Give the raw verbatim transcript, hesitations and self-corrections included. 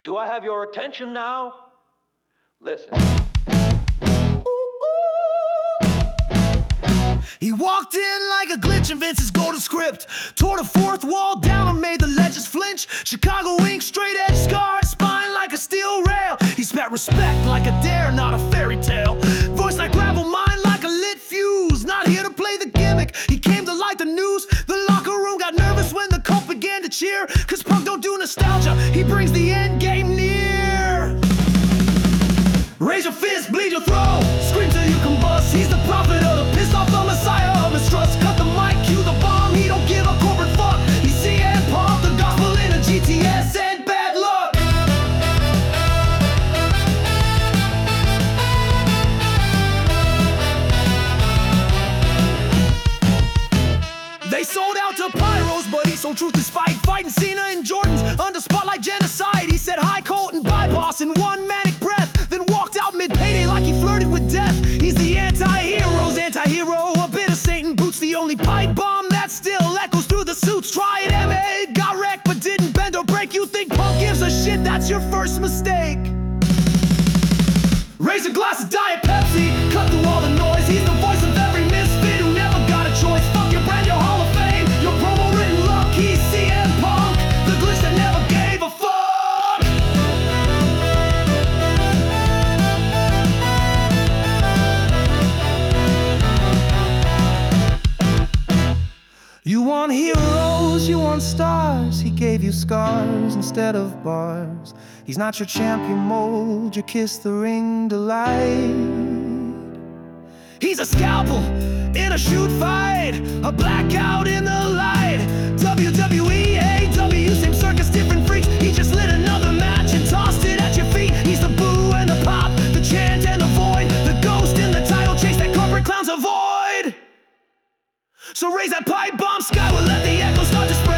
Do I have your attention now? Listen. He walked in like a glitch in Vince's golden script, tore the fourth wall down and made the legends flinch. Chicago ink, straight edge scarred spine like a steel rail. He spat respect like a dare, not a fairy tale. Voice like gravel, mind like a lit fuse. Not here to play the gimmick, he came to light the news. The locker room got nervous when the cult began to cheer, cause Punk don't do nostalgia, he brings the end game near. Raise your fist, bleed your throat, scream till you combust. He's the prophet of the pissed off, the messiah of mistrust. Cut the mic, cue the bomb, he don't give a corporate fuck. He's C M Punk, the gospel in a G T S and bad luck. They sold out to pyros, but he sold truth and spite. Fighting Cena and Jordan's under spotlight genocide. He said hi Colt and bye boss in one manic breath, then walked out mid-payday like he flirted with death. He's the anti-hero's anti-hero, a bit of Satan boots, the only pipe bomb that still echoes through the suits. Try it, M A, got wrecked but didn't bend or break. You think Punk gives a shit? That's your first mistake. Raise a glass of Diet Pepsi, cut through all the noise. He's the voice of every misfit who never got a choice. Fuck your brand, your Hall of Fame, your promo written luck. He's C M Punk, the glitch that never gave a fuck. You want heroes, you want stars. He gave you scars instead of bars. He's not your champion mold, your kiss the ring delight. He's a scalpel in a shoot fight, a blackout in the light. W W E, A W, same circus, different freaks. He just lit another match and tossed it at your feet. He's the boo and the pop, the chant and the void, the ghost in the title chase that corporate clowns avoid. So raise that pipe bomb, sky will let the echo start to spread.